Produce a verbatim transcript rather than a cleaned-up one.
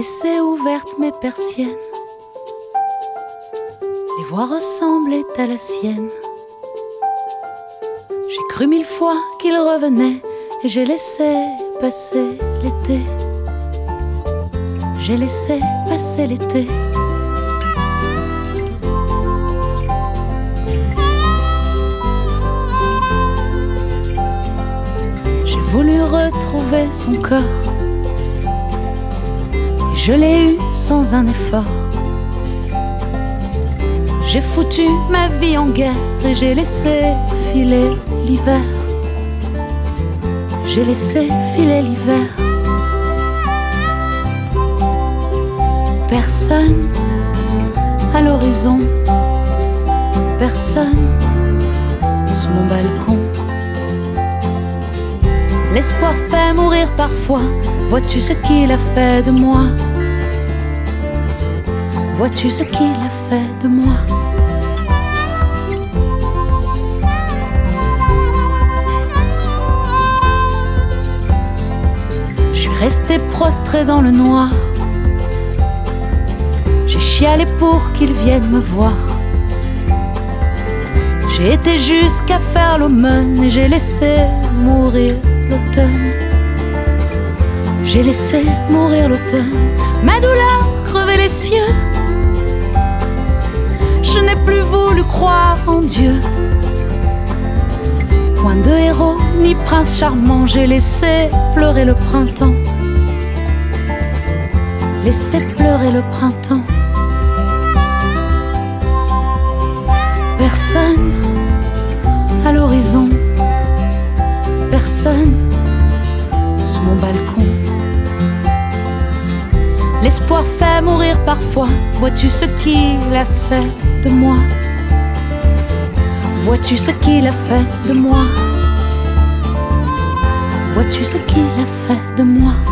laissé ouvertes mes persiennes. Les voix ressemblaient à la sienne. J'ai cru mille fois qu'il revenait et j'ai laissé passer l'été. J'ai laissé passer l'été. J'ai voulu retrouver son corps et je l'ai eu sans un effort. J'ai foutu ma vie en guerre et j'ai laissé filer l'hiver. J'ai laissé filer l'hiver. Personne à l'horizon, personne sous mon balcon. L'espoir fait mourir parfois. Vois-tu ce qu'il a fait de moi? Vois-tu ce qu'il a fait de moi? Je suis restée prostrée dans le noir. J'ai chialé pour qu'il vienne me voir. J'ai été jusqu'à faire l'aumône et j'ai laissé mourir l'automne. J'ai laissé mourir l'automne. Ma douleur crevait les cieux. Je n'ai plus voulu croire en Dieu. Point de héros ni prince charmant. J'ai laissé pleurer le printemps. Laissé pleurer le printemps. Personne à l'horizon, personne sous mon balcon. L'espoir fait mourir parfois. Vois-tu ce qu'il a fait de moi? Vois-tu ce qu'il a fait de moi? Vois-tu ce qu'il a fait de moi?